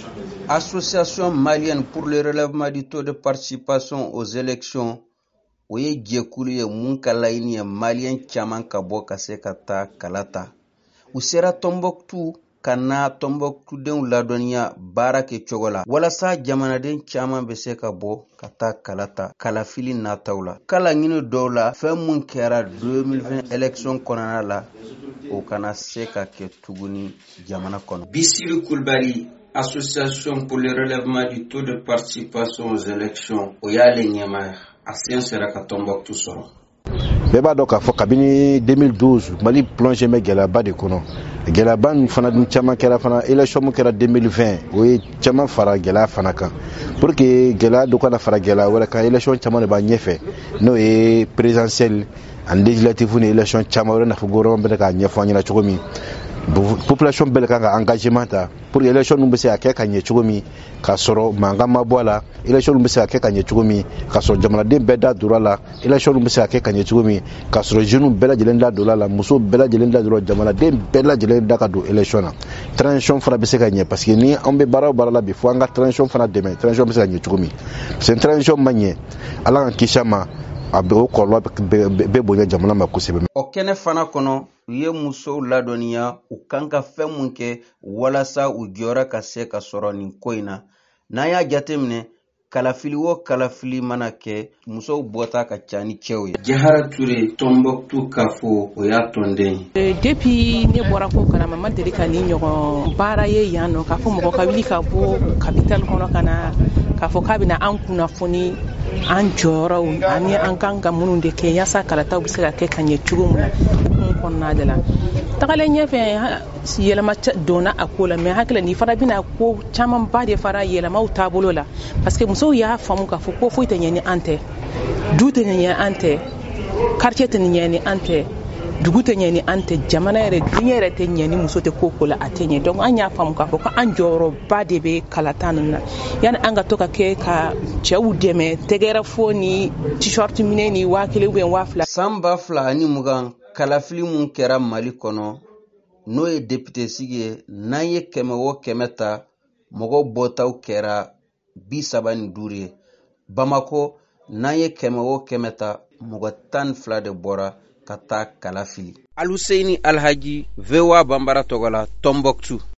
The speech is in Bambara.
Association malienne pour le relèvement du taux de participation aux élections, oye jekulu ye mun ka laɲini ye maliyɛn caman ka bɔ ka se ka taa kala ta. U sera Tombouctou ka na Tombouctoudenw ladɔnniya baara kɛ cogo la walasa jamanaden caman bɛ se ka bɔ ka taa kala ta kalafili nataw la. Kala ɲini dɔw la fɛn mun kɛra 2020 élection kɔnɔna la o kana se ka kɛ tuguni jamana kɔnɔ. Bisiri Kulibali, Association pour le relèvement du taux de participation aux élections, o y'ale ɲɛmaa a sen sera ka Tombouctou sɔrɔ. Bɛɛ b'a dɔn k'a fɔ kabini 2012 Mali plongé mɛ gɛlɛyaba de kɔnɔ. Gɛlɛyaba nin fana dun caman kɛra fana élection mun kɛra 2020 o ye caman fara gɛlɛya fana kan. Pour que gɛlɛya dɔ kana fara gɛlɛya wɛrɛ kan élection caman de b'a ɲɛfɛ n'o ye présidentielle ani législative ni élection caman wɛrɛ nafɔ gouvernement bɛ k'a ɲɛfɔ an ɲɛna cogo min. Population bɛɛ kan ka engagement ta pour que élection nun bɛ se ka kɛ ka ɲɛ cogo min ka sɔrɔ mankan ma bɔ a la, élection nun bɛ se ka kɛ ka ɲɛ cogo min ka sɔrɔ jamanaden bɛɛ da don a la, élection nun bɛ se ka kɛ ka ɲɛ cogo min ka sɔrɔ jeunes bɛɛ lajɛlen da don a la, muso bɛɛ lajɛlen da don a la, jamanaden bɛɛ lajɛlen da ka don élection na. Transition fana bɛ se ka ɲɛ parce que ni an bɛ baara o baara la bi fo an ka transition fana dɛmɛ, transition bɛ se ka ɲɛ cogo min. Parce que transition ma ɲɛ Ala ka kisi ma a bɛ o kɔlɔlɔ bɛ bonya jamana ma kosɛbɛ. O kɛnɛ fana kɔnɔ u ye musow ladɔnniya u kan ka fɛn mun kɛ walasa u jɔyɔrɔ ka se ka sɔrɔ nin ko in na. N'an y'a jateminɛ kalafili o kalafili mana kɛ musow bɔta ka ca ni cɛw ye. Jahara Ture, Tombouctou ka fɔ o y'a tɔnden ye. Depuis ne bɔra ko kalama ma deli ka ni ɲɔgɔn baara ye yan nɔ k'a fɔ mɔgɔ ka wuli ka bɔ capitale kɔnɔ ka na k'a fɔ k'a bɛna an kunnafoni an jɔyɔrɔw ani an kan ka minnu de kɛ yaasa kalataw bɛ se ka kɛ ka ɲɛ cogo min na hukumu kɔnɔna de la. Tagalen ɲɛfɛ yɛlɛma donna a ko la mais hakili ni fana bɛna ko camanba de fara yɛlɛmaw taabolo la parce que musow y'a faamu k'a fɔ ko foyi tɛ ɲɛ ni an tɛ, du tɛ ɲɛ an tɛ, quartier tɛ ɲɛ ni an tɛ, dugu tɛ ɲɛ ni an tɛ, jamana yɛrɛ diɲɛ yɛrɛ tɛ ɲɛ ni muso tɛ ko la a tɛ ɲɛ. Donc an y'a faamu k'a fɔ ko an jɔyɔrɔba de bɛ kalata ninnu na yani an ka to ka kɛ ka cɛw dɛmɛ tɛgɛrɛfo ni t-shirt minɛ ni 1000 ou bien 2000. San 2020 kalafili mun kɛra Mali kɔnɔ n'o ye député sigi ye n'an ye 100 o 100 ta mɔgɔw bɔtaw kɛra 35 ye. Bamako n'an ye 100 o 100 ta mɔgɔ 12 de bɔra ka taa kalafili. Aluseini Alhaji, VOA Bambara Togala, Tombouctou.